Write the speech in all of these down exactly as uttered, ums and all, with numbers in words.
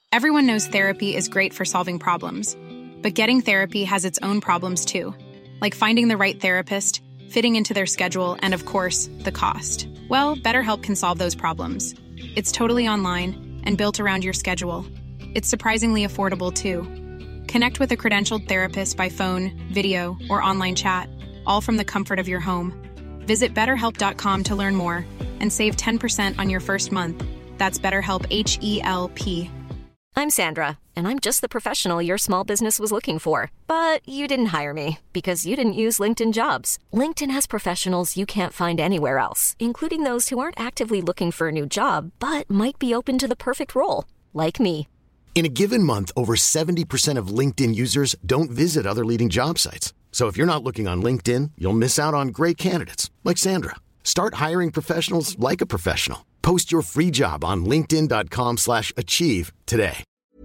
Everyone knows therapy is great for solving problems, but getting therapy has its own problems too, like finding the right therapist, fitting into their schedule, and of course, the cost. Well, BetterHelp can solve those problems. It's totally online and built around your schedule. It's surprisingly affordable too. Connect with a credentialed therapist by phone, video, or online chat, all from the comfort of your home. Visit better help dot com to learn more and save ten percent on your first month. That's BetterHelp, H E L P. I'm Sandra, and I'm just the professional your small business was looking for. But you didn't hire me because you didn't use LinkedIn Jobs. LinkedIn has professionals you can't find anywhere else, including those who aren't actively looking for a new job, but might be open to the perfect role, like me. In a given month, over seventy percent of LinkedIn users don't visit other leading job sites. So if you're not looking on LinkedIn, you'll miss out on great candidates like Sandra. Start hiring professionals like a professional. Post your free job on linkedin dot com slash achieve today.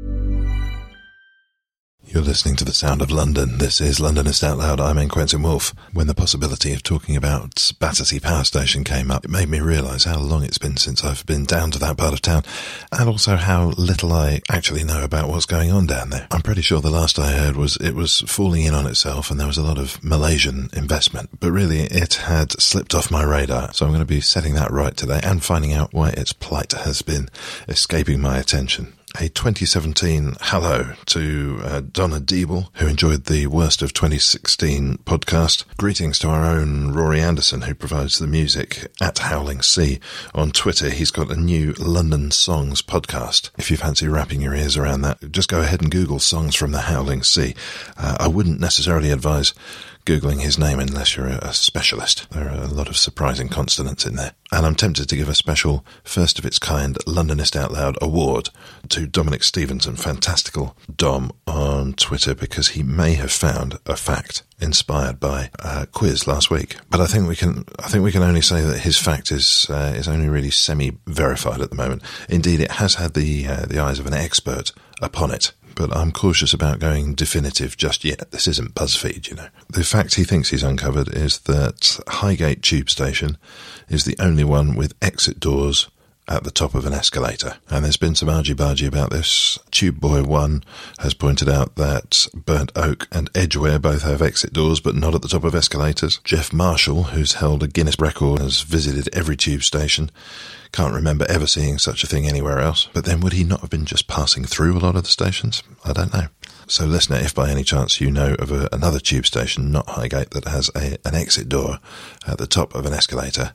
You're listening to The Sound of London. This is Londonist Out Loud. I'm N. Quentin Woolf. When the possibility of talking about Battersea Power Station came up, it made me realise how long it's been since I've been down to that part of town, and also how little I actually know about what's going on down there. I'm pretty sure the last I heard was it was falling in on itself and there was a lot of Malaysian investment, but really it had slipped off my radar. So I'm going to be setting that right today and finding out why its plight has been escaping my attention. A twenty seventeen hello to uh, Donna Deeble, who enjoyed the Worst of twenty sixteen podcast. Greetings to our own Rory Anderson, who provides the music at Howling Sea. On Twitter, he's got a new London Songs podcast. If you fancy wrapping your ears around that, just go ahead and Google Songs from the Howling Sea. Uh, I wouldn't necessarily advise Googling his name unless you're a specialist. There are a lot of surprising consonants in there. And I'm tempted to give a special first of its kind Londonist Out Loud award to Dominic Stevenson, Fantastical Dom, on Twitter, because he may have found a fact inspired by a quiz last week. But I think we can I think we can only say that his fact is uh, is only really semi-verified at the moment. Indeed, it has had the uh, the eyes of an expert upon it. But I'm cautious about going definitive just yet. This isn't BuzzFeed, you know. The fact he thinks he's uncovered is that Highgate Tube Station is the only one with exit doors at the top of an escalator. And there's been some argy-bargy about this. Tube Boy one has pointed out that Burnt Oak and Edgware both have exit doors, but not at the top of escalators. Jeff Marshall, who's held a Guinness record, has visited every tube station. Can't remember ever seeing such a thing anywhere else. But then would he not have been just passing through a lot of the stations? I don't know. So listener, if by any chance you know of a, another tube station, not Highgate, that has a, an exit door at the top of an escalator,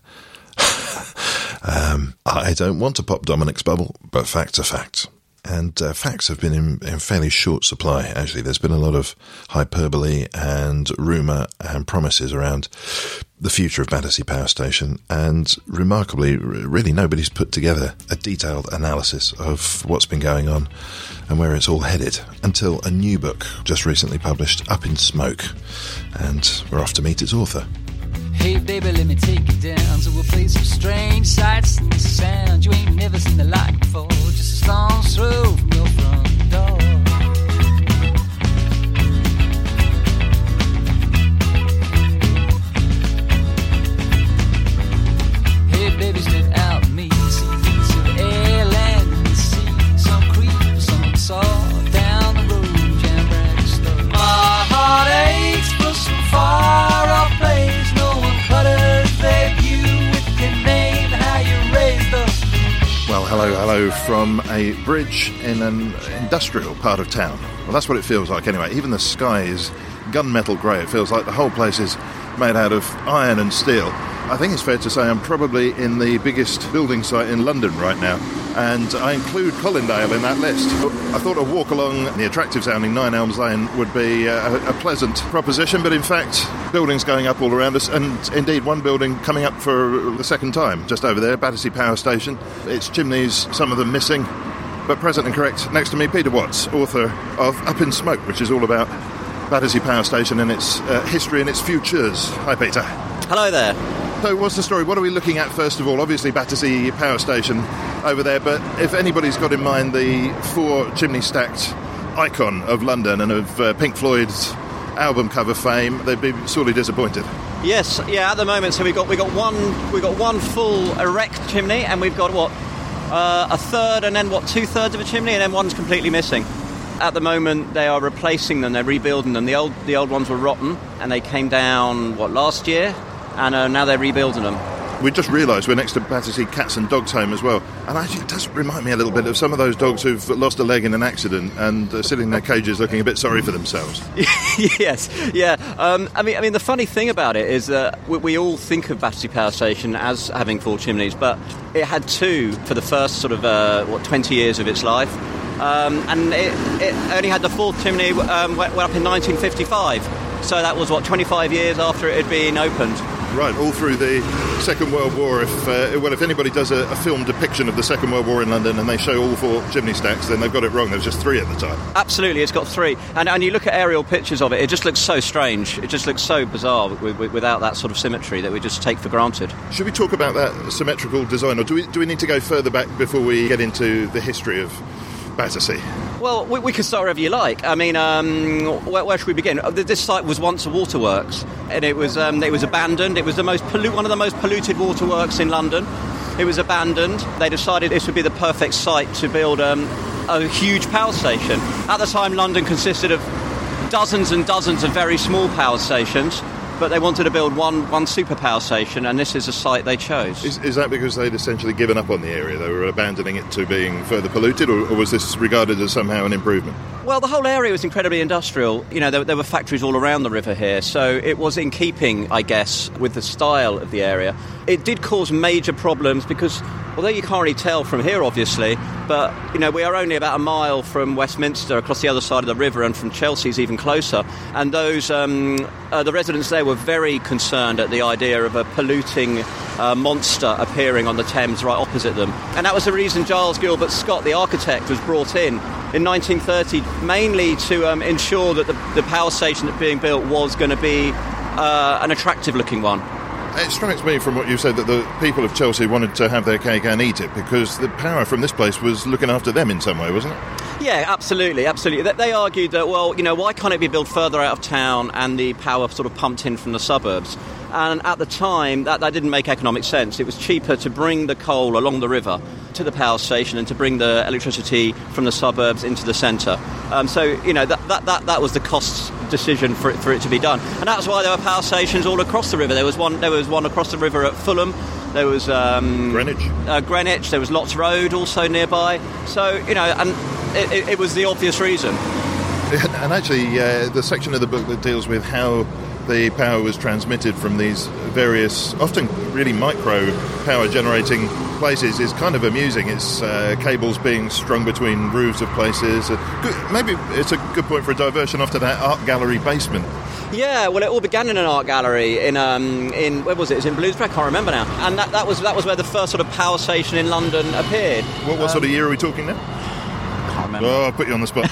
um, I don't want to pop Dominic's bubble, but facts are facts. And uh, facts have been in, in fairly short supply, actually. There's been a lot of hyperbole and rumour and promises around the future of Battersea Power Station, and remarkably, really nobody's put together a detailed analysis of what's been going on and where it's all headed, until a new book just recently published, Up in Smoke, and we're off to meet its author. Hey baby, let me take you down to a place of strange sights and sound. You ain't never seen the like before, just a stone's throw from your front door. Hey baby, straight out of me, see beats of the air, land and the sea. Some creep, some saw down the road, jam brand store. My heart aches for some far off place. Well, hello, hello from a bridge in an industrial part of town. Well, that's what it feels like anyway. Even the sky is gunmetal grey. It feels like the whole place is made out of iron and steel. I think it's fair to say I'm probably in the biggest building site in London right now, and I include Colindale in that list. I thought a walk along the attractive-sounding Nine Elms Lane would be a, a pleasant proposition, but in fact, buildings going up all around us, and indeed one building coming up for the second time, just over there, Battersea Power Station. Its chimneys, some of them missing, but present and correct. Next to me, Peter Watts, author of Up in Smoke, which is all about Battersea Power Station and its uh, history and its futures. Hi, Peter. Hello there. So what's the story? What are we looking at first of all? Obviously Battersea Power Station over there, but if anybody's got in mind the four chimney stacked icon of London and of uh, Pink Floyd's album cover fame, they'd be sorely disappointed. Yes, yeah, at the moment, so we've got we got one we got one full erect chimney, and we've got what Uh, a third, and then what? Two thirds of a chimney, and then one's completely missing. At the moment, they are replacing them. They're rebuilding them. The old the old ones were rotten, and they came down what last year, and uh, now they're rebuilding them. We just realised we're next to Battersea Cats and Dogs Home as well, and actually it does remind me a little bit of some of those dogs who've lost a leg in an accident and uh, sitting in their cages looking a bit sorry for themselves. Yes, yeah. Um, I mean, I mean, the funny thing about it is that we, we all think of Battersea Power Station as having four chimneys, but it had two for the first sort of uh, what twenty years of its life, um, and it, it only had the fourth chimney um, went, went up in nineteen fifty-five. So that was what twenty-five years after it had been opened. Right, all through the Second World War. If uh, well, if anybody does a, a film depiction of the Second World War in London and they show all four chimney stacks, then they've got it wrong. There was just three at the time. Absolutely, it's got three. And, and you look at aerial pictures of it, it just looks so strange. It just looks so bizarre with, with, without that sort of symmetry that we just take for granted. Should we talk about that symmetrical design, or do we, do we need to go further back before we get into the history of Battersea? Well, we, we can start wherever you like. I mean, um, where, where should we begin? This site was once a waterworks, and it was um, it was abandoned. It was the most pollu- one of the most polluted waterworks in London. It was abandoned. They decided this would be the perfect site to build um, a huge power station. At the time, London consisted of dozens and dozens of very small power stations, but they wanted to build one one super power station, and this is a site they chose. Is, is that because they'd essentially given up on the area? They were abandoning it to being further polluted, or, or was this regarded as somehow an improvement? Well, the whole area was incredibly industrial. You know, there, there were factories all around the river here, so it was in keeping, I guess, with the style of the area. It did cause major problems because, although you can't really tell from here, obviously, but, you know, we are only about a mile from Westminster, across the other side of the river, and from Chelsea's even closer. And those, um, uh, the residents there were very concerned at the idea of a polluting uh, monster appearing on the Thames right opposite them. And that was the reason Giles Gilbert Scott, the architect, was brought in in nineteen thirty, mainly to um, ensure that the, the power station that being built was going to be uh, an attractive-looking one. It strikes me from what you said that the people of Chelsea wanted to have their cake and eat it because the power from this place was looking after them in some way, wasn't it? Yeah, absolutely, absolutely. They argued that, well, you know, why can't it be built further out of town and the power sort of pumped in from the suburbs? And at the time, that, that didn't make economic sense. It was cheaper to bring the coal along the river to the power station and to bring the electricity from the suburbs into the centre. Um, so, you know, that, that, that, that was the cost decision for it, for it to be done. And that's why there were power stations all across the river. There was one, there was one across the river at Fulham. There was um, Greenwich. Uh, Greenwich. There was Lots Road also nearby. So, you know, and it, it, it was the obvious reason. And actually, uh, the section of the book that deals with how the power was transmitted from these various, often really micro power generating places is kind of amusing. It's uh, cables being strung between roofs of places. Uh, good, maybe it's a good point for a diversion off to that art gallery basement. Yeah, well, it all began in an art gallery in um, in where was it? It was in Bloomsbury. I can't remember now. And that, that was that was where the first sort of power station in London appeared. What, what um, sort of year are we talking now? I can't remember. Oh, I'll put you on the spot.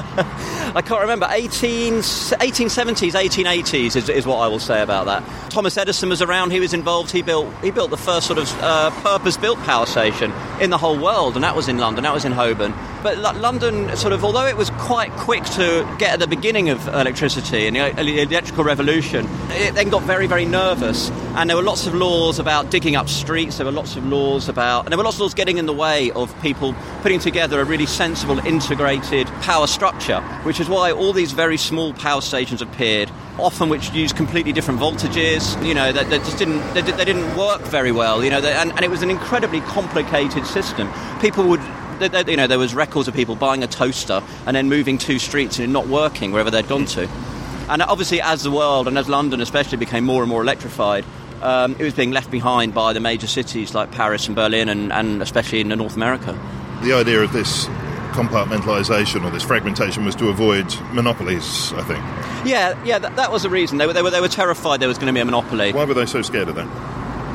I can't remember. eighteen, eighteen seventies, eighteen eighties is, is what I will say about that. Thomas Edison was around. He was involved. He built he built the first sort of uh, purpose-built power station in the whole world, and that was in London. That was in Holborn. But L- London, sort of, although it was quite quick to get at the beginning of electricity and the, the electrical revolution, it then got very, very nervous. And there were lots of laws about digging up streets. There were lots of laws about... And there were lots of laws getting in the way of people putting together a really sensible, integrated power structure, which is why all these very small power stations appeared, often which used completely different voltages. You know, that, that just didn't... They, they didn't work very well, you know, they, and, and it was an incredibly complicated system. People would... You know, there was records of people buying a toaster and then moving two streets and it not working wherever they'd gone to. And obviously, as the world, and as London especially, became more and more electrified, um, it was being left behind by the major cities like Paris and Berlin, and, and especially in North America. The idea of this compartmentalisation or this fragmentation was to avoid monopolies, I think. Yeah, yeah, that, that was the reason. They were, they were, they were terrified there was going to be a monopoly. Why were they so scared of that?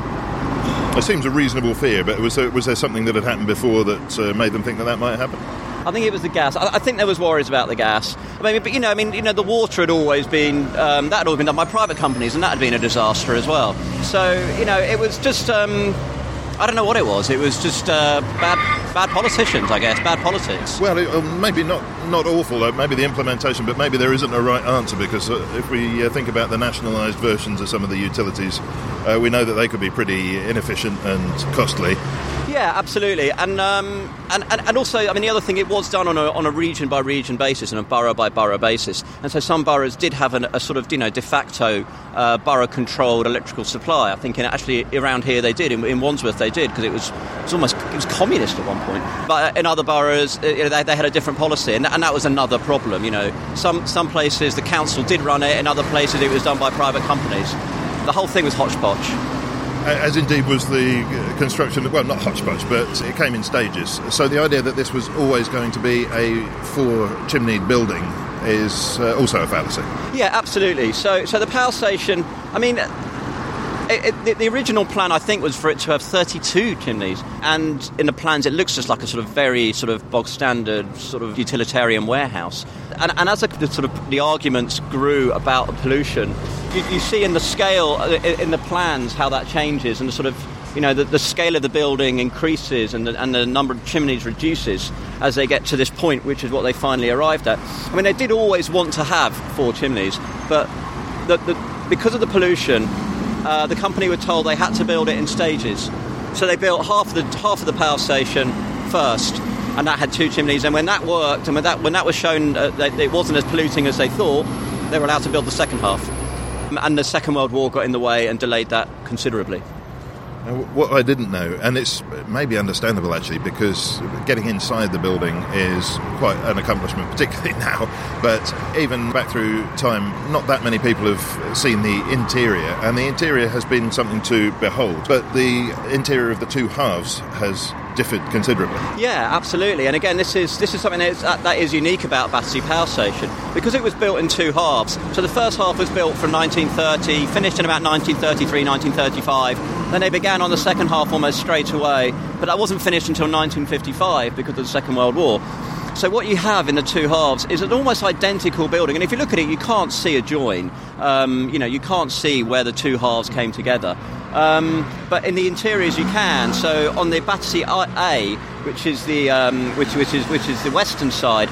It seems a reasonable fear, but was there, was there something that had happened before that uh, made them think that that might happen? I think it was the gas. I, I think there was worries about the gas. I mean, but you know, I mean, you know, the water had always been um, that had always been done by private companies, and that had been a disaster as well. So you know, it was just um, I don't know what it was. It was just uh, bad, bad politicians, I guess, bad politics. Well, it, uh, maybe not not awful. Uh, maybe the implementation, but maybe there isn't a right answer because uh, if we uh, think about the nationalised versions of some of the utilities, uh, we know that they could be pretty inefficient and costly. Yeah, absolutely, and um, and, and and also, I mean, the other thing, it was done on a on a region by region basis and a borough by borough basis, and so some boroughs did have an, a sort of you know de facto uh, borough controlled electrical supply. I think in, actually around here they did, in, in Wandsworth they did, because it was it was almost it was communist at one point. But in other boroughs, you know, they, they had a different policy, and, and that was another problem. You know, some some places the council did run it, in other places it was done by private companies. The whole thing was hodgepodge. As indeed was the construction, well, not hodgepodge, but it came in stages. So the idea that this was always going to be a four-chimneyed building is uh, also a fallacy. Yeah, absolutely. So so the power station, I mean, it, it, the, the original plan, I think, was for it to have thirty-two chimneys. And in the plans, it looks just like a sort of very sort of bog-standard sort of utilitarian warehouse. And, and as the, the sort of the arguments grew about the pollution, you, you see in the scale, in the plans, how that changes, and the sort of, you know, the, the scale of the building increases and the, and the number of chimneys reduces as they get to this point, which is what they finally arrived at. I mean, they did always want to have four chimneys, but the, the, because of the pollution, uh, the company were told they had to build it in stages. So they built half of the half of the power station first, and that had two chimneys. And when that worked, and when that when that was shown uh, that it wasn't as polluting as they thought, they were allowed to build the second half. And the Second World War got in the way and delayed that considerably. Now, what I didn't know, and it's maybe understandable actually, because getting inside the building is quite an accomplishment, particularly now, but even back through time, not that many people have seen the interior, and the interior has been something to behold, but the interior of the two halves has differed considerably. Yeah, absolutely. And again, this is this is something that is, uh, that is unique about Battersea Power Station, because it was built in two halves. So the first half was built from nineteen thirty, finished in about nineteen thirty-three, nineteen thirty-five. Then they began on the second half almost straight away, but that wasn't finished until nineteen fifty-five because of the Second World War. So what you have in the two halves is an almost identical building, and if you look at it, you can't see a join. Um, you know, you can't see where the two halves came together. Um, but in the interiors you can. So on the Battersea A, which is the um, which which is which is the western side,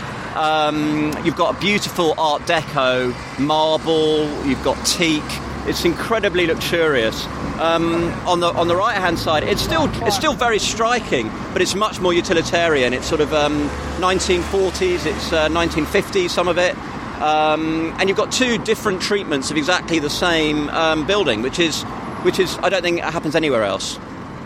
um, you've got a beautiful Art Deco marble. You've got teak. It's incredibly luxurious. Um, on the on the right hand side, it's still it's still very striking, but it's much more utilitarian. It's sort of um, nineteen forties. It's uh, nineteen fifties. Some of it. Um, and you've got two different treatments of exactly the same um, building, which is. Which is, I don't think it happens anywhere else.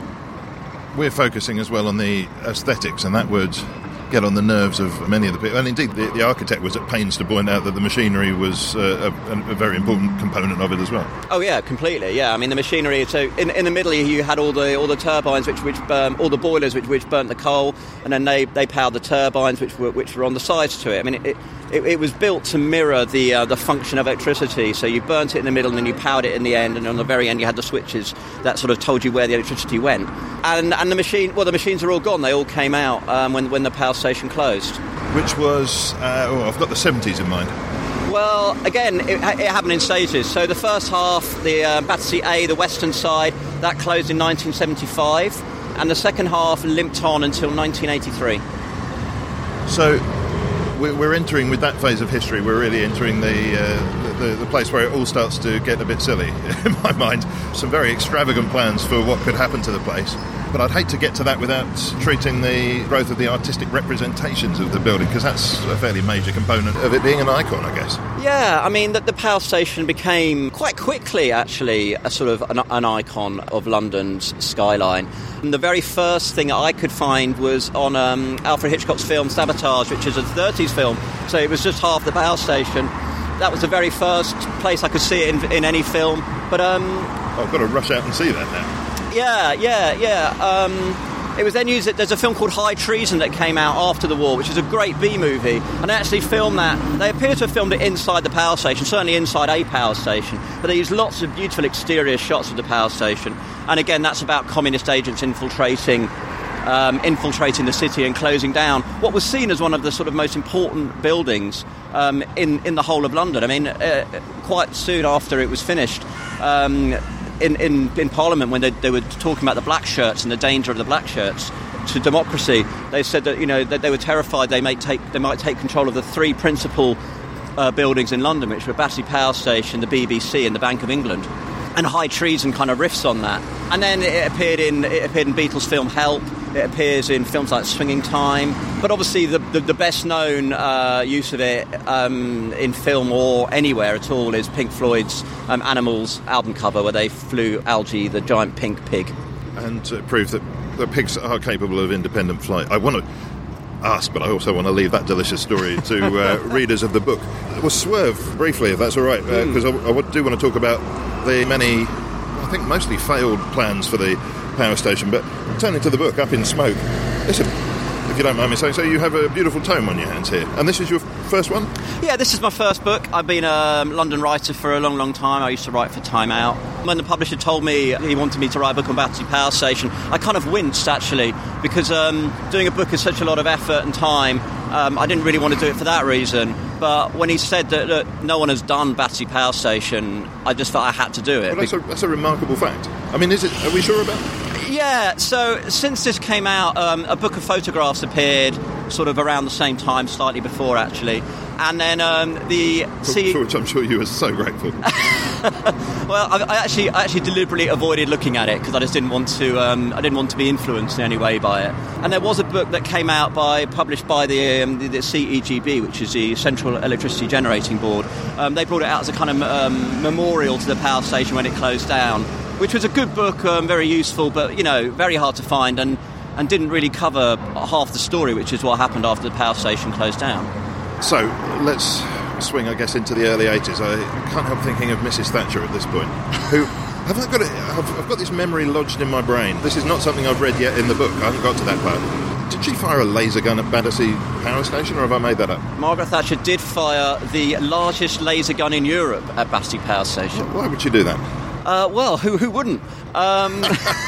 We're focusing as well on the aesthetics, and that would get on the nerves of many of the people. And indeed, the, the architect was at pains to point out that the machinery was uh, a, a very important component of it as well. Oh yeah, completely. Yeah, I mean the machinery. So in, in the middle, you had all the all the turbines, which which burn, all the boilers, which which burnt the coal, and then they, they powered the turbines, which were which were on the sides to it. I mean, it it, it was built to mirror the uh, the function of electricity. So you burnt it in the middle, and then you powered it in the end, and on the very end you had the switches that sort of told you where the electricity went. And and the machine, well, the machines are all gone. They all came out um, when when the power station closed. Which was, uh, oh, I've got the seventies in mind. Well, again, it, it happened in stages. So the first half, the uh, Battersea A, the western side, that closed in nineteen seventy-five, and the second half limped on until nineteen eighty-three. So we're entering, with that phase of history, we're really entering the, uh, the the place where it all starts to get a bit silly, in my mind. Some very extravagant plans for what could happen to the place. But I'd hate to get to that without treating the growth of the artistic representations of the building, because that's a fairly major component of it being an icon, I guess. Yeah, I mean, the, the power station became quite quickly, actually, a sort of an, an icon of London's skyline. And the very first thing I could find was on um, Alfred Hitchcock's film Sabotage, which is a thirties film, so it was just half the power station. That was the very first place I could see it in, in any film. But um, oh, I've got to rush out and see that now. Yeah, yeah, yeah. Um, it was then used. There's a film called High Treason that came out after the war, which is a great B movie, and they actually filmed that. They appear to have filmed it inside the power station, certainly inside a power station, but they used lots of beautiful exterior shots of the power station. And again, that's about communist agents infiltrating um, infiltrating the city and closing down what was seen as one of the sort of most important buildings um, in in the whole of London. I mean, uh, quite soon after it was finished. Um, In, in, in Parliament, when they, they were talking about the black shirts and the danger of the black shirts to democracy, they said that, you know, that they were terrified they may take they might take control of the three principal uh, buildings in London, which were Battersea Power Station, the B B C, and the Bank of England. And High Treason kind of riffs on that. And then it appeared in it appeared in Beatles' film Help. It appears in films like Swinging Time, but obviously the, the, the best-known uh, use of it um, in film or anywhere at all is Pink Floyd's um, Animals album cover, where they flew Algie, the giant pink pig. And uh, prove that the pigs are capable of independent flight. I want to ask, but I also want to leave that delicious story to uh, readers of the book. We'll swerve briefly, if that's all right, because uh, mm. I, I do want to talk about the many, I think mostly failed plans for the power station. But turning to the book, Up in Smoke, listen, if you don't mind me saying so, you have a beautiful tome on your hands here. And this is your first one? Yeah, this is my first book. I've been a London writer for a long, long time. I used to write for Time Out. When the publisher told me he wanted me to write a book on Battersea Power Station, I kind of winced, actually, because um, doing a book is such a lot of effort and time. Um, I didn't really want to do it for that reason. But when he said that, that no one has done Battersea Power Station, I just felt I had to do it. Well, that's, a, that's a remarkable fact. I mean, is it? Are we sure about it? Yeah, so since this came out, um, a book of photographs appeared sort of around the same time, slightly before, actually. And then um, the... C- for which I'm sure you were so grateful. Well, I, I actually I actually deliberately avoided looking at it because I just didn't want to um, I didn't want to be influenced in any way by it. And there was a book that came out by published by the um, the, the C E G B, which is the Central Electricity Generating Board. Um, they brought it out as a kind of um, memorial to the power station when it closed down, which was a good book, um, very useful, but you know, very hard to find, and and didn't really cover half the story, which is what happened after the power station closed down. So let's swing, I guess, into the early eighties. I can't help thinking of Missus Thatcher at this point. Who have I got? It, I've, I've got this memory lodged in my brain. This is not something I've read yet in the book. I haven't got to that part. Did she fire a laser gun at Battersea Power Station, or have I made that up? Margaret Thatcher did fire the largest laser gun in Europe at Battersea Power Station. Why would she do that? Uh, well, who who wouldn't? Um,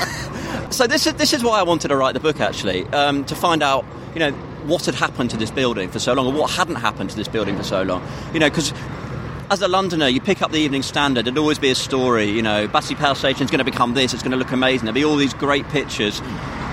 so this is this is why I wanted to write the book, actually, um, to find out, you know, what had happened to this building for so long, or what hadn't happened to this building for so long. You know, because as a Londoner, you pick up the Evening Standard, there'd always be a story, you know, Battersea Power Station is going to become this, it's going to look amazing, there'll be all these great pictures.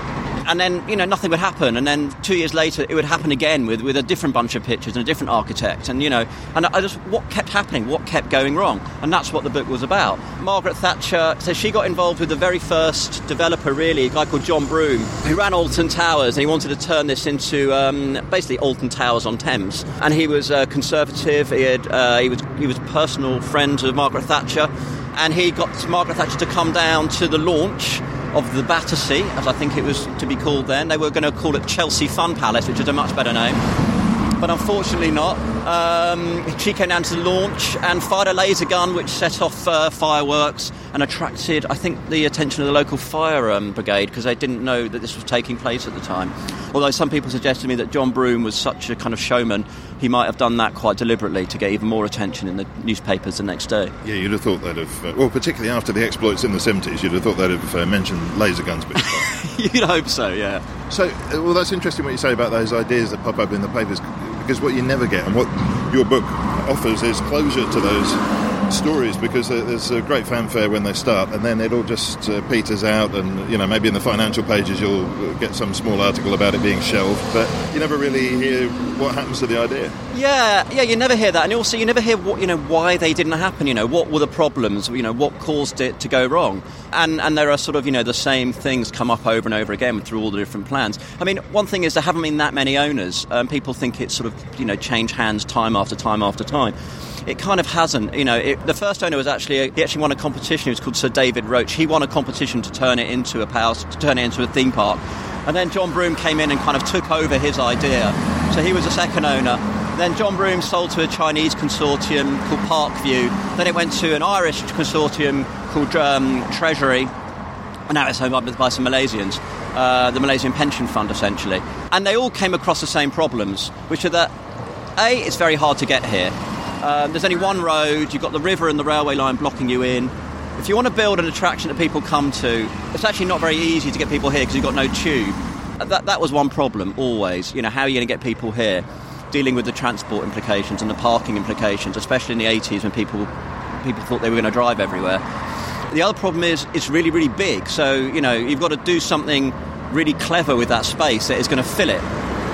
And then, you know, nothing would happen. And then two years later, it would happen again with, with a different bunch of pictures and a different architect. And, you know, and I just, what kept happening? What kept going wrong? And that's what the book was about. Margaret Thatcher, so she got involved with the very first developer, really, a guy called John Broome, who ran Alton Towers. And he wanted to turn this into um, basically Alton Towers on Thames. And he was uh, conservative. He, had, uh, he was he was a personal friend of Margaret Thatcher. And he got Margaret Thatcher to come down to the launch of the Battersea, as I think it was to be called then. They were going to call it Chelsea Fun Palace, which is a much better name. But unfortunately not. Um, she came down to the launch and fired a laser gun which set off uh, fireworks and attracted, I think, the attention of the local fire um, brigade, because they didn't know that this was taking place at the time. Although some people suggested to me that John Broome was such a kind of showman, he might have done that quite deliberately to get even more attention in the newspapers the next day. Yeah, you'd have thought they'd have, uh, well, particularly after the exploits in the seventies, you'd have thought they'd have uh, mentioned laser guns. But you'd hope so, yeah. So, uh, well, that's interesting what you say about those ideas that pop up in the papers, because what you never get, and what your book offers, is closure to those stories, because there's a great fanfare when they start, and then it all just uh, peters out, and, you know, maybe in the financial pages you'll get some small article about it being shelved, but you never really hear what happens to the idea. Yeah, yeah, you never hear that, and also you never hear what, you know, why they didn't happen. You know, what were the problems? You know, what caused it to go wrong? And and there are sort of, you know, the same things come up over and over again through all the different plans. I mean, one thing is there haven't been that many owners. Um, people think it's sort of, you know, changed hands time after time after time. It kind of hasn't, you know. It, the first owner was actually a, he actually won a competition. It was called Sir David Roach. He won a competition to turn it into a power, to turn it into a theme park. And then John Broome came in and kind of took over his idea. So he was a second owner. Then John Broome sold to a Chinese consortium called Parkview. Then it went to an Irish consortium called um, Treasury. And now it's owned by some Malaysians, uh, the Malaysian Pension Fund, essentially. And they all came across the same problems, which are that, A, it's very hard to get here. Um, there's only one road, you've got the river and the railway line blocking you in. If you want to build an attraction that people come to, it's actually not very easy to get people here because you've got no tube. That that was one problem, always. You know, how are you going to get people here? Dealing with the transport implications and the parking implications, especially in the eighties when people people thought they were going to drive everywhere. The other problem is it's really, really big. So, you know, you've got to do something really clever with that space that is going to fill it.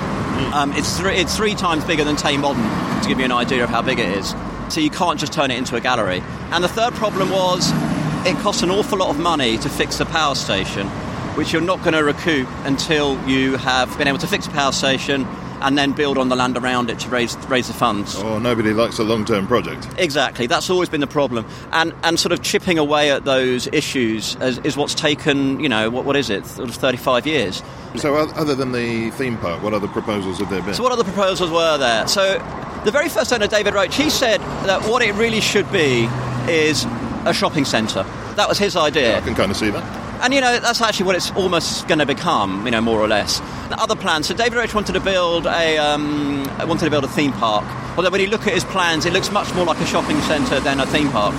Um, it's, th- it's three times bigger than Tate Modern, to give you an idea of how big it is. So you can't just turn it into a gallery. And the third problem was it cost an awful lot of money to fix the power station. which you're not going to recoup until you have been able to fix a power station and then build on the land around it to raise raise the funds. Oh, nobody likes a long-term project. Exactly, that's always been the problem. And and sort of chipping away at those issues is, is what's taken, you know, what what is it, sort of thirty-five years. So other than the theme park, what other proposals have there been? So what other proposals were there? So the very first owner, David Roach, he said that what it really should be is a shopping centre. That was his idea. Yeah, I can kind of see that. And, you know, that's actually what it's almost going to become, you know, more or less. The other plans. So David Roach wanted to build a um, wanted to build a theme park. Although when you look at his plans, it looks much more like a shopping centre than a theme park.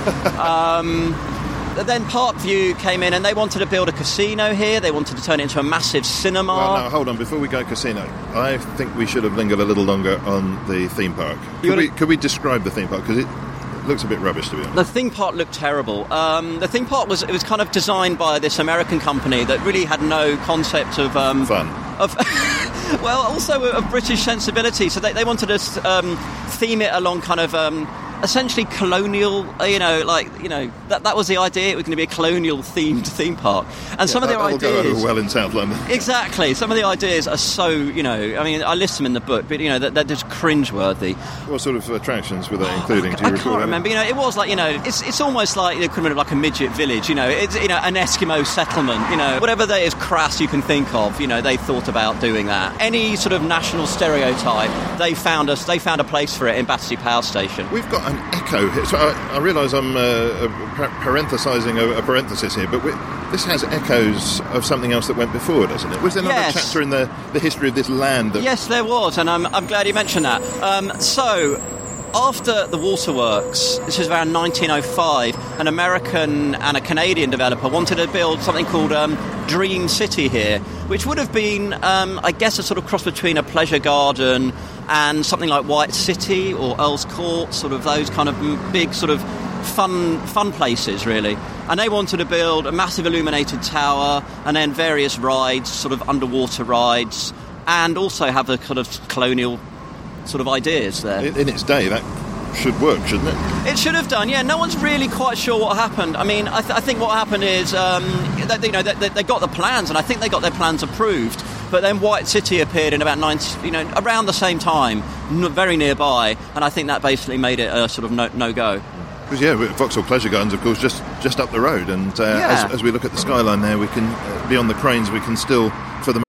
um, then Parkview came in and they wanted to build a casino here. They wanted to turn it into a massive cinema. Well, now, hold on. Before we go casino, I think we should have lingered a little longer on the theme park. Could we, could we describe the theme park? Because it looks a bit rubbish, to be honest. The theme park looked terrible. Um, the theme park was it was kind of designed by this American company that really had no concept of um, fun. Of well, also of British sensibility. So they, they wanted to um, theme it along kind of um, essentially colonial. You know, like you know that that was the idea. It was going to be a colonial themed theme park. And yeah, some of their ideas will go over well in South London. Exactly. Some of the ideas are so you know. I mean, I list them in the book, but you know they're, they're just cringeworthy. What sort of attractions were they including? Oh, Do you I recall can't remember. You know, it was like you know, it's it's almost like the equivalent of like a midget village. You know, it's you know an Eskimo settlement. You know, whatever that is crass you can think of. You know, they thought about doing that. Any sort of national stereotype, they found us. They found a place for it in Battersea Power Station. We've got an echo here. So I, I realise I'm uh, parenthesising a, a parenthesis here, but we, this has echoes of something else that went before, doesn't it? Was there another yes. chapter in the, the history of this land? That... Yes, there was, and I'm, I'm glad you mentioned that. Um, so, after the waterworks, this is around nineteen oh five, an American and a Canadian developer wanted to build something called um, Dream City here, which would have been, um, I guess, a sort of cross between a pleasure garden and something like White City or Earl's Court, sort of those kind of big sort of fun fun places, really. And they wanted to build a massive illuminated tower and then various rides, sort of underwater rides, and also have a kind of colonial sort of ideas there. In, in its day, that should work, shouldn't it? It should have done, yeah. No one's really quite sure what happened. I mean, I, th- I think what happened is, um, that, you know, they, they got the plans, and I think they got their plans approved. But then White City appeared in about ninety, you know, around the same time, n- very nearby, and I think that basically made it a sort of no, no-go. Because, yeah, Vauxhall Pleasure Gardens, of course, just, just up the road, and uh, yeah. as, as we look at the skyline there, we can, uh, beyond the cranes, we can still, for the...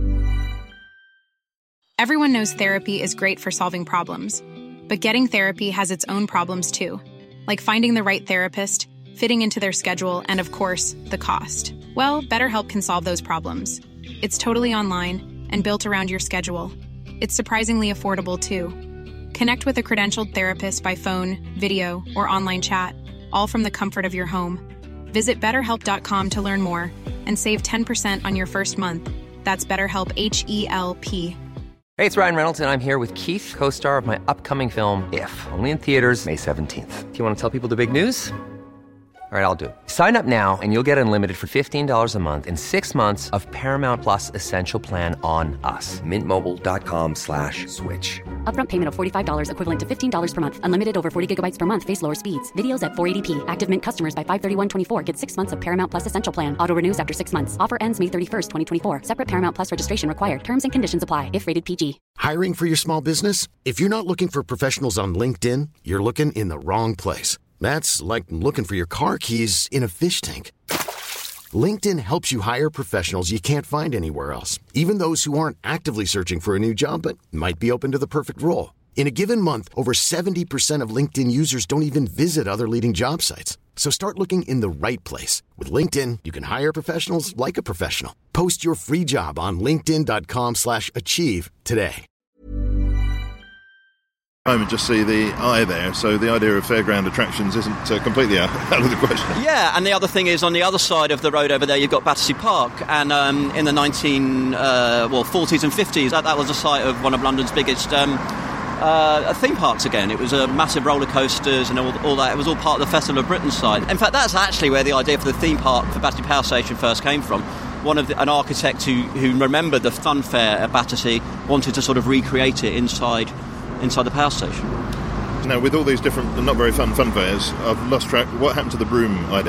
Everyone knows therapy is great for solving problems, but getting therapy has its own problems too, like finding the right therapist, fitting into their schedule, and of course, the cost. Well, BetterHelp can solve those problems. It's totally online and built around your schedule. It's surprisingly affordable too. Connect with a credentialed therapist by phone, video, or online chat, all from the comfort of your home. Visit better help dot com to learn more and save ten percent on your first month. That's BetterHelp, H E L P. Hey, it's Ryan Reynolds, and I'm here with Keith, co-star of my upcoming film, If, only in theaters May seventeenth. Do you want to tell people the big news? All right, I'll do it. Sign up now and you'll get unlimited for fifteen dollars a month and six months of Paramount Plus Essential Plan on us. Mint Mobile dot com slash switch. Upfront payment of forty-five dollars equivalent to fifteen dollars per month. Unlimited over forty gigabytes per month. Face lower speeds. Videos at four eighty p. Active Mint customers by five thirty-one twenty-four get six months of Paramount Plus Essential Plan. Auto renews after six months. Offer ends May thirty-first, twenty twenty-four. Separate Paramount Plus registration required. Terms and conditions apply if rated P G. Hiring for your small business? If you're not looking for professionals on LinkedIn, you're looking in the wrong place. That's like looking for your car keys in a fish tank. LinkedIn helps you hire professionals you can't find anywhere else, even those who aren't actively searching for a new job but might be open to the perfect role. In a given month, over seventy percent of LinkedIn users don't even visit other leading job sites. So start looking in the right place. With LinkedIn, you can hire professionals like a professional. Post your free job on linkedin dot com slash achieve today. I would just see the eye there, so the idea of fairground attractions isn't uh, completely out, out of the question. Yeah, and the other thing is, on the other side of the road over there, you've got Battersea Park, and um, in the nineteen uh, well forties and fifties, that, that was the site of one of London's biggest um, uh, theme parks again. It was a massive roller coasters and all, all that. It was all part of the Festival of Britain side. In fact, that's actually where the idea for the theme park for Battersea Power Station first came from. One of the, an architect who, who remembered the fun fair at Battersea wanted to sort of recreate it inside. inside the power station. Now, with all these different, not very fun fun fairs, I've lost track. What happened to the broom idea?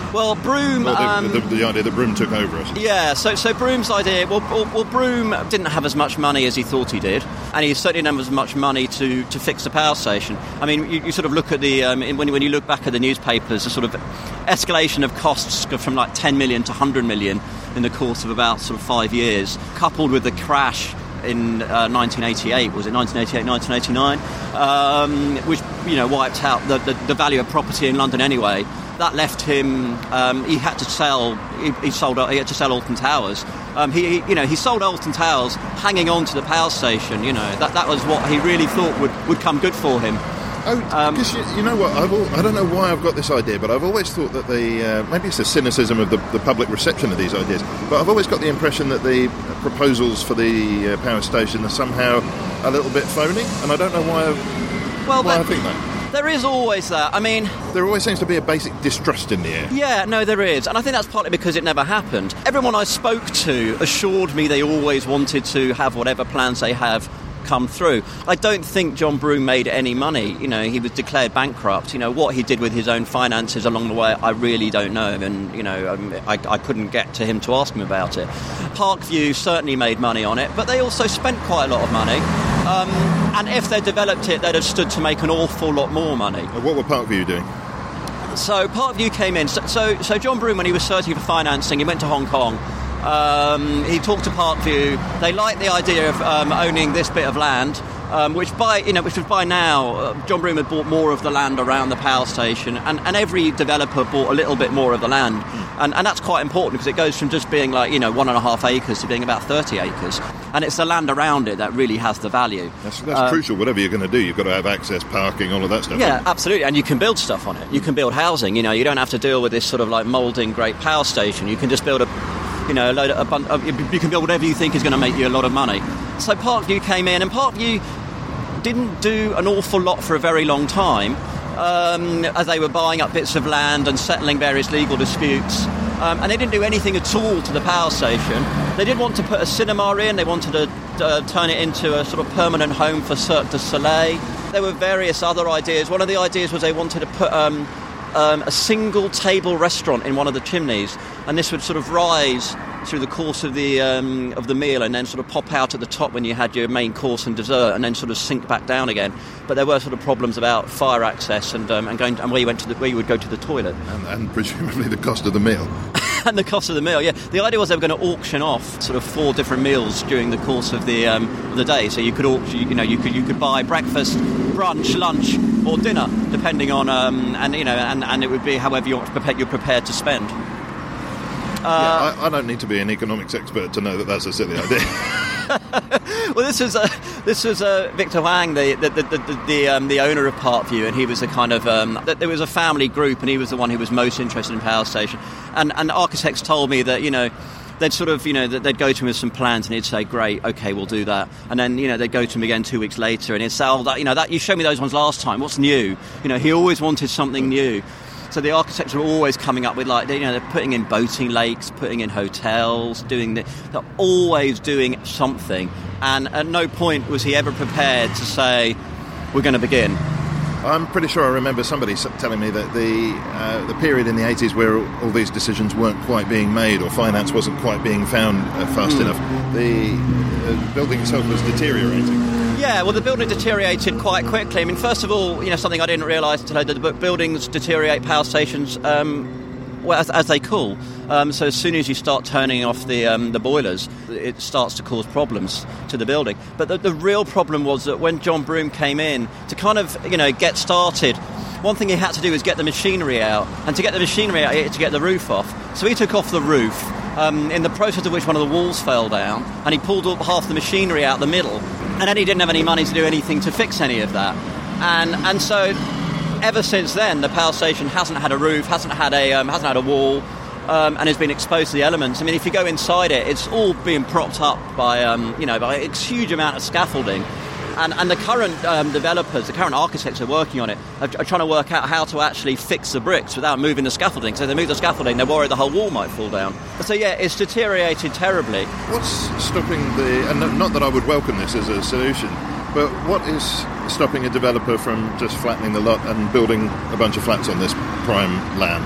Well, Broome... Well, the, um, the, the idea that Broome took over us. Yeah, so so Broome's idea... Well, well, well, Broome didn't have as much money as he thought he did, and he certainly didn't have as much money to, to fix the power station. I mean, you, you sort of look at the... Um, when, when you look back at the newspapers, the sort of escalation of costs from like ten million to one hundred million in the course of about sort of five years, coupled with the crash in uh, nineteen eighty-eight, was it nineteen eighty-eight, nineteen eighty-nine, um, which, you know, wiped out the, the, the value of property in London anyway. That left him. Um, he had to sell. He, he sold. He had to sell Alton Towers. Um, he, he, you know, he sold Alton Towers, hanging on to the power station. You know, that that was what he really thought would, would come good for him. Oh, because um, you, you know what? I've all, I don't know why I've got this idea, but I've always thought that the uh, maybe it's the cynicism of the, the public reception of these ideas. But I've always got the impression that the proposals for the uh, power station are somehow a little bit phony, and I don't know why. I've, well, why but, I think that. There is always that. I mean... There always seems to be a basic distrust in the air. Yeah, no, there is. And I think that's partly because it never happened. Everyone I spoke to assured me they always wanted to have whatever plans they have come through. I don't think John Broome made any money. You know, he was declared bankrupt. You know, what he did with his own finances along the way, I really don't know. And, you know, I, I couldn't get to him to ask him about it. Parkview certainly made money on it, but they also spent quite a lot of money. Um, and if they developed it, they'd have stood to make an awful lot more money. What were Parkview doing? So Parkview came in. So, so, so John Broome, when he was searching for financing, he went to Hong Kong. Um, he talked to Parkview. They liked the idea of um, owning this bit of land, um, which by you know, which was by now, uh, John Broome had bought more of the land around the power station, and, and every developer bought a little bit more of the land, and, and that's quite important because it goes from just being like you know one and a half acres to being about thirty acres, and it's the land around it that really has the value. That's, that's uh, crucial. Whatever you're going to do, you've got to have access, parking, all of that stuff. Yeah, absolutely, and you can build stuff on it. You can build housing. You know, you don't have to deal with this sort of like moulding great power station. You can just build a You know, a load of, a bun- uh, you can build whatever you think is going to make you a lot of money. So Parkview came in, and Parkview didn't do an awful lot for a very long time, um, as they were buying up bits of land and settling various legal disputes. Um, and they didn't do anything at all to the power station. They did want to put a cinema in. They wanted to uh, turn it into a sort of permanent home for Cirque du Soleil. There were various other ideas. One of the ideas was they wanted to put Um, Um, a single table restaurant in one of the chimneys, and this would sort of rise through the course of the um, of the meal and then sort of pop out at the top when you had your main course and dessert, and then sort of sink back down again. But there were sort of problems about fire access and um, and going to, and where you went to the, where you would go to the toilet, and, and presumably the cost of the meal. And the cost of the meal, yeah. The idea was they were going to auction off sort of four different meals during the course of the um, of the day. So you could auction, you know, you could you could buy breakfast, brunch, lunch, or dinner, depending on um, and you know, and, and it would be however you're prepared you're prepared to spend. Uh, yeah, I, I don't need to be an economics expert to know that that's a silly idea. Well, this was uh, this was uh, Victor Huang, the the the the, the, um, the owner of Parkview, and he was a kind of um, there was a family group, and he was the one who was most interested in power station. And and architects told me that you know they'd sort of you know that they'd go to him with some plans, and he'd say, "Great, okay, we'll do that." And then you know they'd go to him again two weeks later, and he'd say, "Oh, that you know that you showed me those ones last time. What's new?" You know, he always wanted something new. So the architects are always coming up with, like, you know, they're putting in boating lakes, putting in hotels, doing the, they're always doing something. And at no point was he ever prepared to say, we're going to begin. I'm pretty sure I remember somebody telling me that the uh, the period in the eighties where all these decisions weren't quite being made or finance wasn't quite being found uh, fast mm. enough, the uh, building itself was deteriorating. Yeah, well, the building deteriorated quite quickly. I mean, first of all, you know, something I didn't realise until I did the book, buildings deteriorate, power stations, um, well, as, as they cool. Um, so as soon as you start turning off the um, the boilers, it starts to cause problems to the building. But the, the real problem was that when John Broome came in to kind of, you know, get started, one thing he had to do was get the machinery out. And to get the machinery out, he had to get the roof off. So he took off the roof, um, in the process of which one of the walls fell down, and he pulled up half the machinery out the middle. And then he didn't have any money to do anything to fix any of that. And and so ever since then, the power station hasn't had a roof, hasn't had a um, hasn't had a wall, um, and has been exposed to the elements. I mean, if you go inside it, it's all being propped up by um, you know by a huge amount of scaffolding. And and the current um, developers, the current architects who are working on it, are, are trying to work out how to actually fix the bricks without moving the scaffolding. So if they move the scaffolding, they're worried the whole wall might fall down. So yeah, it's deteriorated terribly. What's stopping the... And not that I would welcome this as a solution, but what is stopping a developer from just flattening the lot and building a bunch of flats on this prime land?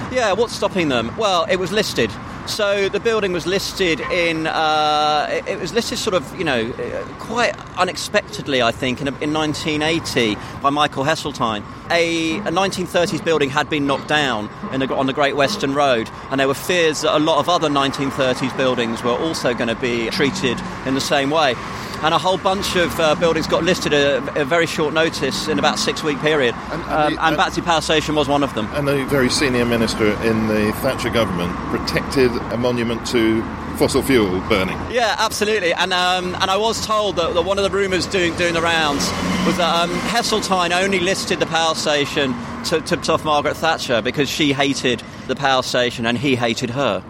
Yeah, what's stopping them? Well, it was listed. So the building was listed in, uh, it, it was listed sort of, you know, quite unexpectedly, I think, in, in nineteen eighty by Michael Heseltine. A, a nineteen thirties building had been knocked down in the, on the Great Western Road, and there were fears that a lot of other nineteen thirties buildings were also going to be treated in the same way. And a whole bunch of uh, buildings got listed at a, a very short notice in about a six-week period. And, and, um, the, and Battersea Power Station was one of them. And a very senior minister in the Thatcher government protected a monument to fossil fuel burning. Yeah, absolutely. And um, and I was told that, that one of the rumours doing doing the rounds was that um, Heseltine only listed the power station to tip off Margaret Thatcher because she hated the power station and he hated her.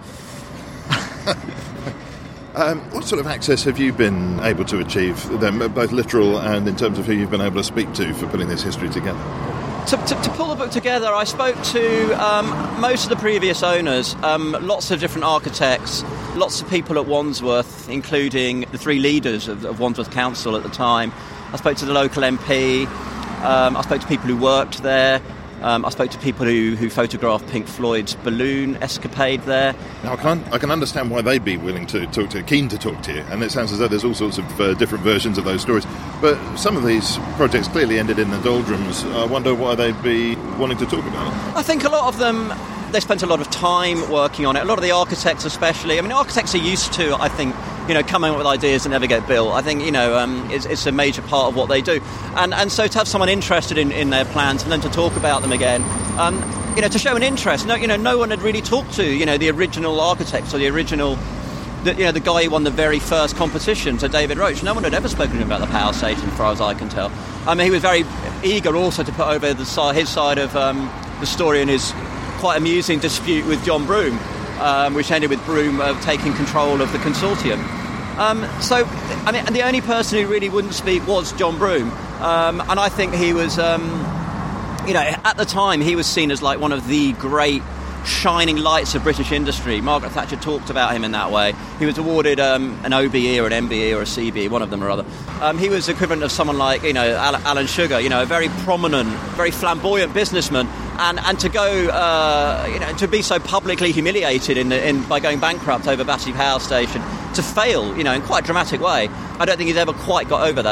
Um, what sort of access have you been able to achieve, then, both literal and in terms of who you've been able to speak to for putting this history together? To, to, to pull the book together, I spoke to um, most of the previous owners, um, lots of different architects, lots of people at Wandsworth, including the three leaders of, of Wandsworth Council at the time. I spoke to the local M P, um, I spoke to people who worked there. Um, I spoke to people who, who photographed Pink Floyd's balloon escapade there. Now, I can I can understand why they'd be willing to talk to, keen to talk to you, and it sounds as though there's all sorts of uh, different versions of those stories. But some of these projects clearly ended in the doldrums. I wonder why they'd be wanting to talk about it. I think a lot of them, they spent a lot of time working on it. A lot of the architects especially. I mean, architects are used to, I think, you know, coming up with ideas that never get built. I think, you know, um, it's, it's a major part of what they do. And and so to have someone interested in, in their plans and then to talk about them again, um, you know, to show an interest. No, you know, no one had really talked to, you know, the original architects or the original, the, you know, the guy who won the very first competition, to David Roach. No one had ever spoken to him about the power station, as far as I can tell. I mean, he was very eager also to put over the side, his side of um, the story in his quite amusing dispute with John Broome, um, which ended with Broome uh, taking control of the consortium. Um, so, I mean, the only person who really wouldn't speak was John Broome, um, and I think he was, um, you know, at the time he was seen as like one of the great shining lights of British industry. Margaret Thatcher talked about him in that way. He was awarded um, an O B E or an M B E or a C B E, one of them or other. Um, he was equivalent of someone like, you know, Alan Sugar, you know, a very prominent, very flamboyant businessman. And and to go, uh, you know, to be so publicly humiliated in, in by going bankrupt over Battersea Power Station, to fail, you know, in quite a dramatic way, I don't think he's ever quite got over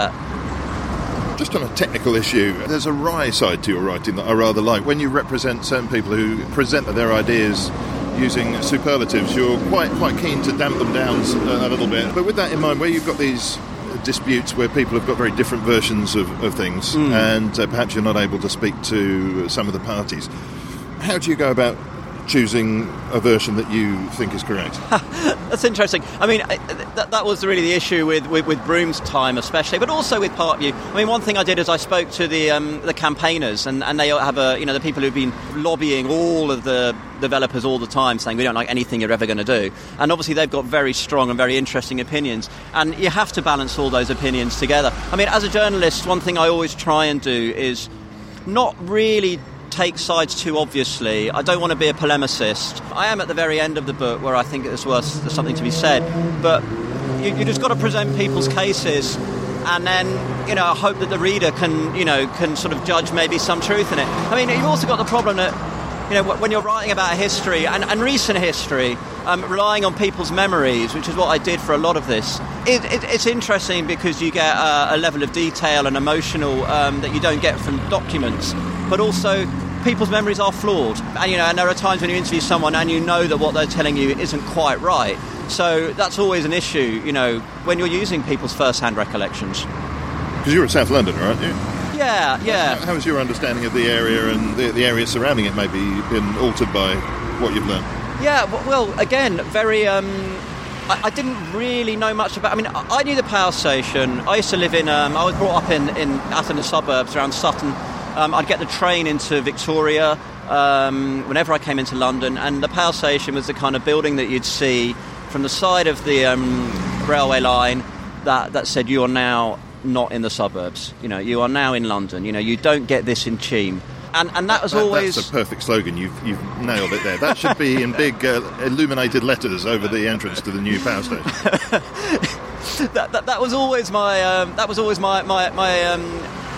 that. Just on a technical issue, there's a wry side to your writing that I rather like. When you represent certain people who present their ideas using superlatives, you're quite quite keen to damp them down a little bit. But with that in mind, where you've got these disputes where people have got very different versions of, of things mm. and uh, perhaps you're not able to speak to some of the parties, how do you go about choosing a version that you think is correct? That's interesting. I mean, that, that was really the issue with, with, with Broome's time especially, but also with Parkview. I mean, one thing I did is I spoke to the um, the campaigners, and, and they have a, you know, the people who've been lobbying all of the developers all the time, saying we don't like anything you're ever going to do. And obviously they've got very strong and very interesting opinions, and you have to balance all those opinions together. I mean, as a journalist, one thing I always try and do is not really take sides too obviously. I don't want to be a polemicist. I am at the very end of the book where I think it's worth something to be said, but you, you just got to present people's cases and then, you know, hope that the reader can, you know, can sort of judge maybe some truth in it. I mean, you've also got the problem that, you know, when you're writing about history and, and recent history, um, relying on people's memories, which is what I did for a lot of this, it, it, it's interesting because you get a, a level of detail and emotional um, that you don't get from documents, but also people's memories are flawed. And, you know, and there are times when you interview someone and you know that what they're telling you isn't quite right. So that's always an issue, you know, when you're using people's first-hand recollections. Because you're at South London, aren't you? Yeah, yeah. How, how has your understanding of the area and the, the area surrounding it maybe been altered by what you've learned? Yeah, well, again, very... Um, I, I didn't really know much about... I mean, I, I knew the power station. I used to live in... Um, I was brought up in, in out in the suburbs around Sutton. Um, I'd get the train into Victoria um, whenever I came into London, and the power station was the kind of building that you'd see from the side of the um, railway line that, that said, you are now not in the suburbs. You know, you are now in London. You know, you don't get this in Cheam. And and that was that, always... That's a perfect slogan. You've, you've nailed it there. That should be in big uh, illuminated letters over the entrance to the new power station. that, that that was always my um, that was always my my my, um,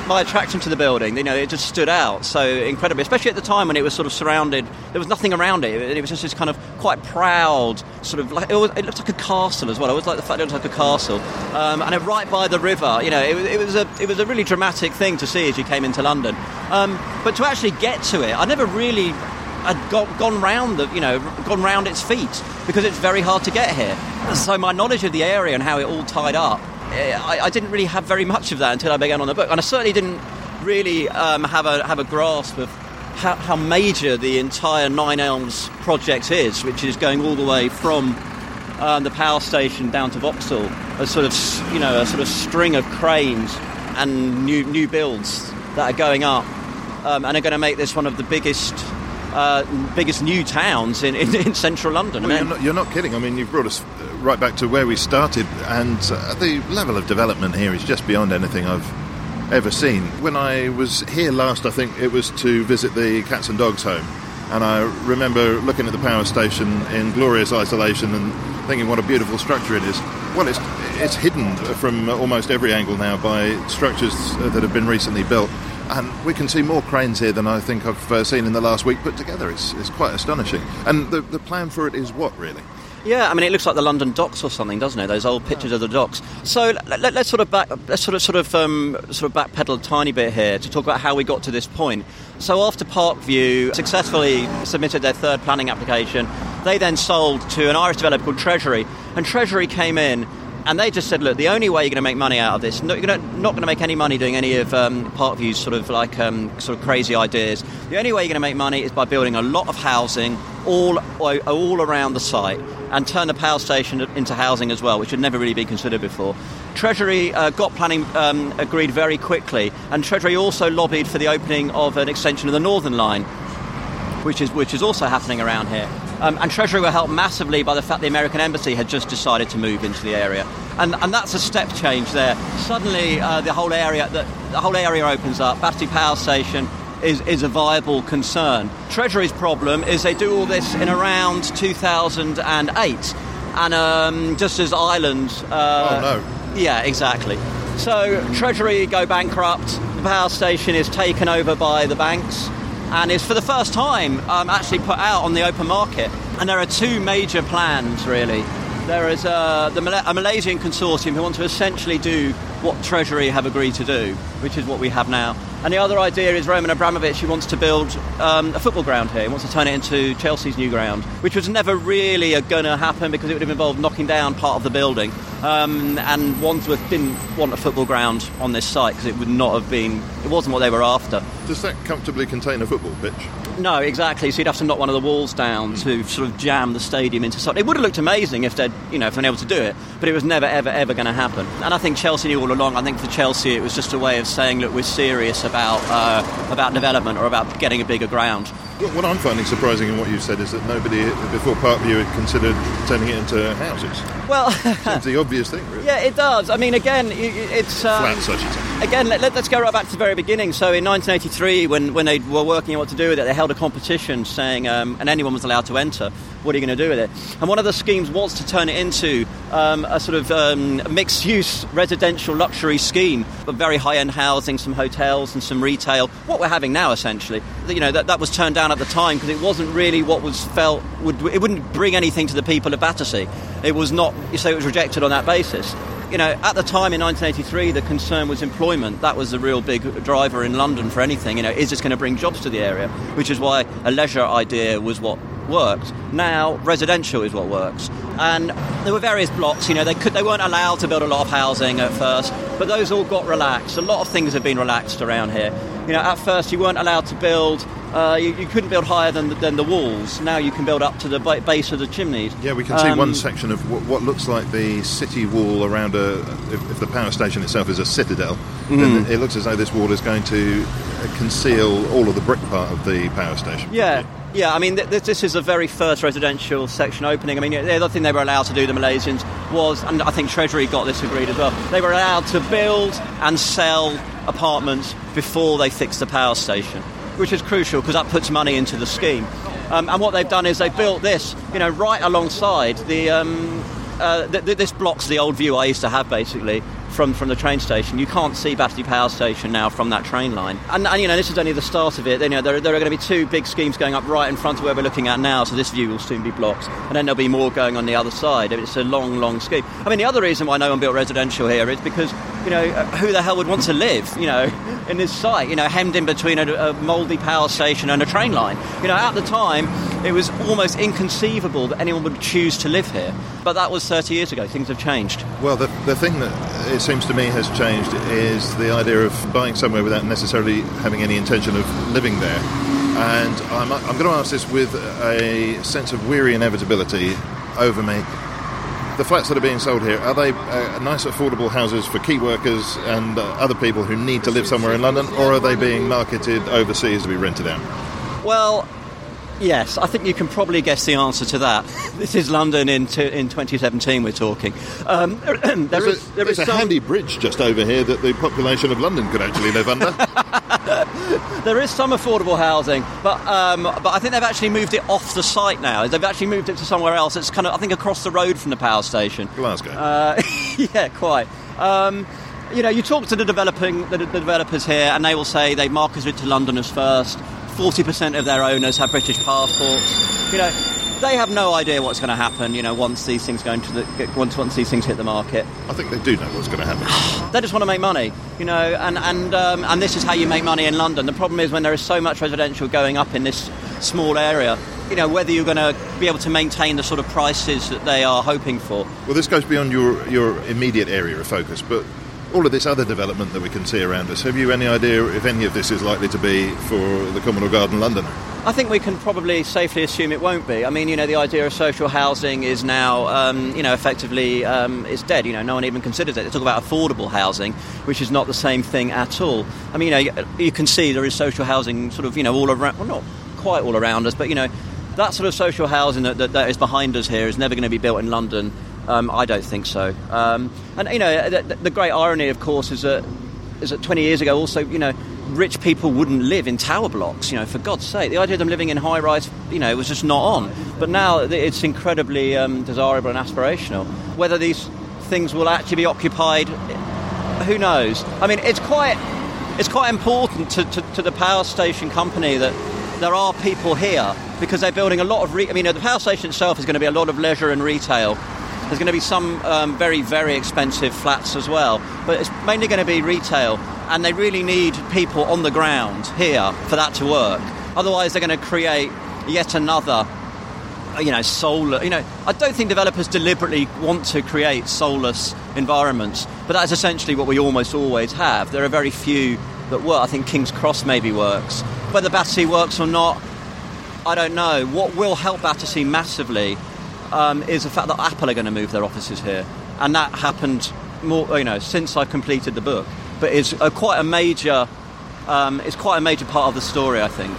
my attraction to the building. You know, it just stood out so incredibly, especially at the time when it was sort of surrounded. There was nothing around it. It was just this kind of quite proud sort of like it, was, it looked like a castle as well. I always like the fact it looked like a castle, um, and it right by the river. You know, it, it was a it was a really dramatic thing to see as you came into London. Um, but to actually get to it, I never really. I'd got, gone round the, you know, gone round its feet because it's very hard to get here. So my knowledge of the area and how it all tied up, I, I didn't really have very much of that until I began on the book, and I certainly didn't really um, have a have a grasp of how, how major the entire Nine Elms project is, which is going all the way from um, the power station down to Vauxhall, a sort of, you know, a sort of string of cranes and new new builds that are going up um, and are going to make this one of the biggest. Uh, biggest new towns in, in, in central London. Well, I mean, you're, not, you're not kidding. I mean, you've brought us right back to where we started, and uh, the level of development here is just beyond anything I've ever seen. When I was here last, I think it was to visit the Cats and Dogs home, and I remember looking at the power station in glorious isolation and thinking what a beautiful structure it is. Well, it's, it's hidden from almost every angle now by structures that have been recently built. And we can see more cranes here than I think I've uh, seen in the last week put together. It's, it's quite astonishing. And the, the plan for it is what, really? Yeah, I mean, it looks like the London docks or something, doesn't it? Those old pictures of the docks. So let, let, let's sort of back, let's sort of sort of um, sort of backpedal a tiny bit here to talk about how we got to this point. So after Parkview successfully submitted their third planning application, they then sold to an Irish developer called Treasury, and Treasury came in. And they just said, look, the only way you're going to make money out of this, no, you're gonna, not going to make any money doing any of um, Parkview's sort of like um, sort of crazy ideas. The only way you're going to make money is by building a lot of housing all all around the site and turn the power station into housing as well, which had never really been considered before. Treasury uh, got planning um, agreed very quickly, and Treasury also lobbied for the opening of an extension of the Northern Line, which is which is also happening around here. Um, and Treasury were helped massively by the fact the American Embassy had just decided to move into the area. And and that's a step change there. Suddenly uh, the whole area the, the whole area opens up. Battersea Power Station is, is a viable concern. Treasury's problem is they do all this in around two thousand eight. And um, just as Ireland... Uh, oh, no. Yeah, exactly. So Treasury go bankrupt. The power station is taken over by the banks. And is for the first time um, actually put out on the open market. And there are two major plans, really. There is uh, the Mal- a Malaysian consortium who want to essentially do what Treasury have agreed to do, which is what we have now. And the other idea is Roman Abramovich, who wants to build um, a football ground here. He wants to turn it into Chelsea's new ground, which was never really going to happen because it would have involved knocking down part of the building. Um, and Wandsworth didn't want a football ground on this site because it would not have been, it wasn't what they were after. Does that comfortably contain a football pitch? No, exactly. So you'd have to knock one of the walls down mm. to sort of jam the stadium into something. It would have looked amazing if they'd, you know, if they'd been able to do it, but it was never, ever, ever going to happen. And I think Chelsea knew all along. I think for Chelsea it was just a way of saying, look, we're serious about uh, about development or about getting a bigger ground. What I'm finding surprising in what you've said is that nobody before Parkview had considered turning it into houses. Well, seems the obvious thing, really. Yeah, it does. I mean, again, it's um, flats, I should say. Again, let, let's go right back to the very beginning. So, in nineteen eighty-three, when when they were working out what to do with it, they held a competition saying, um, and anyone was allowed to enter. What are you going to do with it? And one of the schemes was to turn it into um, a sort of um, mixed-use residential luxury scheme, but very high-end housing, some hotels and some retail. What we're having now, essentially, you know, that that was turned down at the time because it wasn't really what was felt would it wouldn't bring anything to the people of Battersea. It was not, so it was rejected on that basis. You know, at the time in nineteen eighty-three, the concern was employment. That was the real big driver in London for anything. You know, is this going to bring jobs to the area? Which is why a leisure idea was what worked. Now, residential is what works. And there were various blocks. You know, they could they weren't allowed to build a lot of housing at first, but those all got relaxed. A lot of things have been relaxed around here. You know, at first you weren't allowed to build. Uh, you, you couldn't build higher than the, than the walls. Now you can build up to the ba- base of the chimneys. Yeah, we can see um, one section of what, what looks like the city wall around a... If, if the power station itself is a citadel, mm. then it looks as though this wall is going to conceal all of the brick part of the power station. Yeah, yeah. I mean, th- this is the very first residential section opening. I mean, the other thing they were allowed to do, the Malaysians, was, and I think Treasury got this agreed as well, they were allowed to build and sell apartments before they fixed the power station, which is crucial because that puts money into the scheme. Um, and what they've done is they've built this, you know, right alongside the um, uh, th- th- this blocks the old view I used to have, basically, from, from the train station. You can't see Battersea Power Station now from that train line. And, and you know, this is only the start of it. You know, there, there are going to be two big schemes going up right in front of where we're looking at now, so this view will soon be blocked. And then there'll be more going on the other side. It's a long, long scheme. I mean, the other reason why no one built residential here is because, you know, who the hell would want to live, you know, in this site, you know, hemmed in between a, a mouldy power station and a train line. You know, at the time, it was almost inconceivable that anyone would choose to live here. But that was thirty years ago. Things have changed. Well, the, the thing that it seems to me has changed is the idea of buying somewhere without necessarily having any intention of living there. And I'm, I'm going to ask this with a sense of weary inevitability over me. The flats that are being sold here, are they uh, nice, affordable houses for key workers and uh, other people who need to live somewhere in London, or are they being marketed overseas to be rented out? Well, yes, I think you can probably guess the answer to that. This is London in to, in twenty seventeen we're talking. Um, there there's is, a, there there's is a some... handy bridge just over here that the population of London could actually live under. There is some affordable housing, but um, but I think they've actually moved it off the site now. They've actually moved it to somewhere else. It's kind of, I think, across the road from the power station. Glasgow. Uh, yeah, quite. Um, you know, you talk to the developing the, the developers here, and they will say they market it to Londoners first. forty percent of their owners have British passports. You know, they have no idea what's going to happen, you know, once these things go into the once once these things hit the market. I think they do know what's going to happen. They just want to make money, you know, and and um, and this is how you make money in London. The problem is when there is so much residential going up in this small area, you know, whether you're going to be able to maintain the sort of prices that they are hoping for. Well, this goes beyond your your immediate area of focus, but all of this other development that we can see around us, have you any idea if any of this is likely to be for the Commodore Garden London? I think we can probably safely assume it won't be. I mean, you know, the idea of social housing is now, um, you know, effectively um, is dead. You know, no one even considers it. They talk about affordable housing, which is not the same thing at all. I mean, you know, you can see there is social housing sort of, you know, all around, well, not quite all around us, but, you know, that sort of social housing that, that, that is behind us here is never going to be built in London. Um, I don't think so. Um, and, you know, the, the great irony, of course, is that, is that twenty years ago also, you know, rich people wouldn't live in tower blocks, you know, for God's sake. The idea of them living in high-rise, you know, was just not on. But now it's incredibly um, desirable and aspirational. Whether these things will actually be occupied, who knows? I mean, it's quite it's quite important to, to, to the power station company that there are people here, because they're building a lot of... Re- I mean, the power station itself is going to be a lot of leisure and retail. There's going to be some um, very, very expensive flats as well, but it's mainly going to be retail, and they really need people on the ground here for that to work. Otherwise, they're going to create yet another, you know, solar... You know, I don't think developers deliberately want to create soulless environments, but that's essentially what we almost always have. There are very few that work. I think King's Cross maybe works. Whether Battersea works or not, I don't know. What will help Battersea massively Um, is the fact that Apple are going to move their offices here, and that happened more, you know, since I completed the book. But it's a, quite a major, um, it's quite a major part of the story, I think.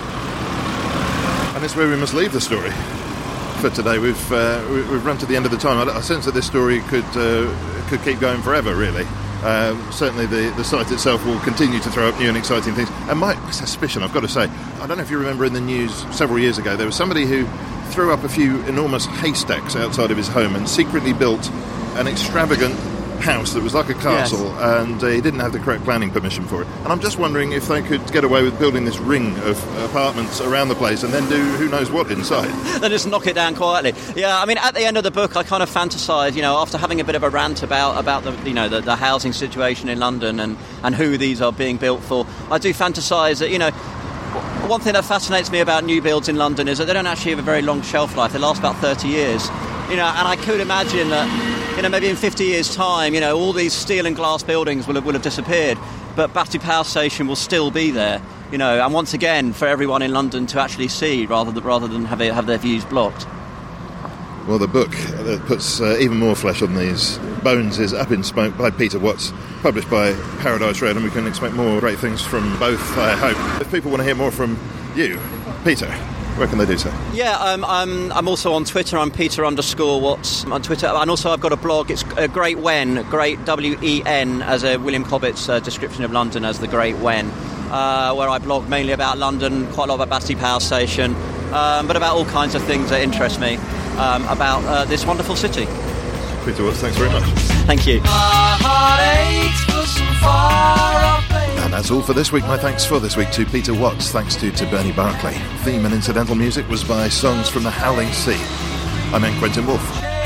And it's where we must leave the story for today. We've uh, we've run to the end of the time. I, I sense that this story could uh, could keep going forever, really. Um, certainly the, the site itself will continue to throw up new and exciting things. And my suspicion, I've got to say, I don't know if you remember in the news several years ago, there was somebody who threw up a few enormous haystacks outside of his home and secretly built an extravagant house that was like a castle, yes. and uh, he didn't have the correct planning permission for it. And I'm just wondering if they could get away with building this ring of apartments around the place and then do who knows what inside. Then just knock it down quietly. Yeah, I mean, at the end of the book, I kind of fantasise, you know, after having a bit of a rant about about the, you know, the, the housing situation in London and, and who these are being built for. I do fantasise that, you know, one thing that fascinates me about new builds in London is that they don't actually have a very long shelf life. They last about thirty years. You know, and I could imagine that, you know, maybe in fifty years' time, you know, all these steel and glass buildings will have, will have disappeared, but Battersea Power Station will still be there, you know, and once again, for everyone in London to actually see rather than, rather than have, it, have their views blocked. Well, the book that puts uh, even more flesh on these bones is Up in Smoke by Peter Watts, published by Paradise Red, and we can expect more great things from both, I hope. If people want to hear more from you, Peter, where can they do so? Yeah, um, I'm, I'm also on Twitter. I'm Peter underscore Watts on Twitter. And also I've got a blog. It's uh, Great Wen, Great W E N, as a William Cobbett's uh, description of London as the Great Wen, uh, where I blog mainly about London, quite a lot about Battersea Power Station, um, but about all kinds of things that interest me um, about uh, this wonderful city. Peter Watts, thanks very much. Thank you. My heart aches for some far-off place. And that's all for this week. My thanks for this week to Peter Watts. Thanks to, to Bernie Barclay. Theme and incidental music was by Songs from the Howling Sea. I'm N. Quentin Woolf.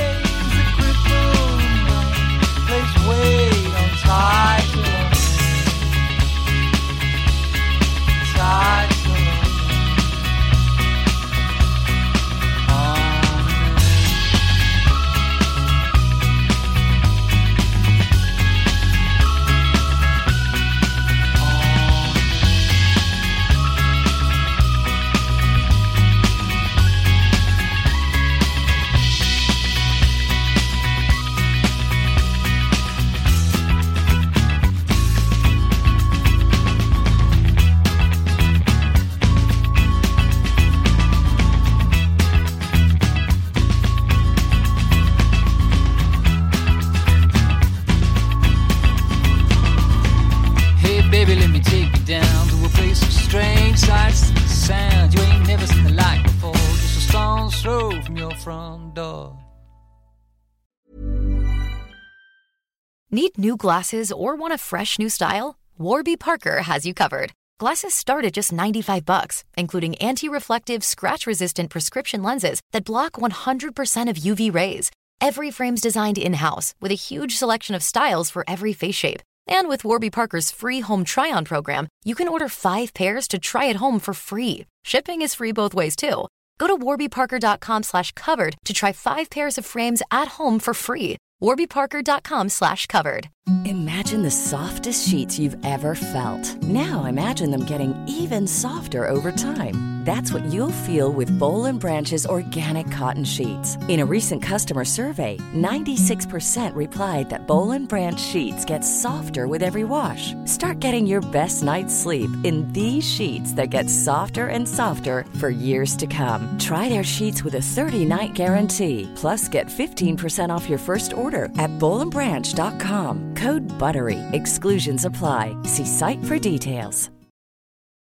Need new glasses or want a fresh new style? Warby Parker has you covered. Glasses start at just ninety-five bucks, including anti-reflective, scratch-resistant prescription lenses that block one hundred percent of U V rays. Every frame's designed in-house with a huge selection of styles for every face shape. And with Warby Parker's free home try-on program, you can order five pairs to try at home for free. Shipping is free both ways, too. Go to warbyparker.com slash covered to try five pairs of frames at home for free. warbyparker.com slash covered. Imagine the softest sheets you've ever felt. Now imagine them getting even softer over time. That's what you'll feel with Boll and Branch's organic cotton sheets. In a recent customer survey, ninety-six percent replied that Boll and Branch sheets get softer with every wash. Start getting your best night's sleep in these sheets that get softer and softer for years to come. Try their sheets with a thirty-night guarantee. Plus, get fifteen percent off your first order at boll and branch dot com. Code BUTTERY. Exclusions apply. See site for details.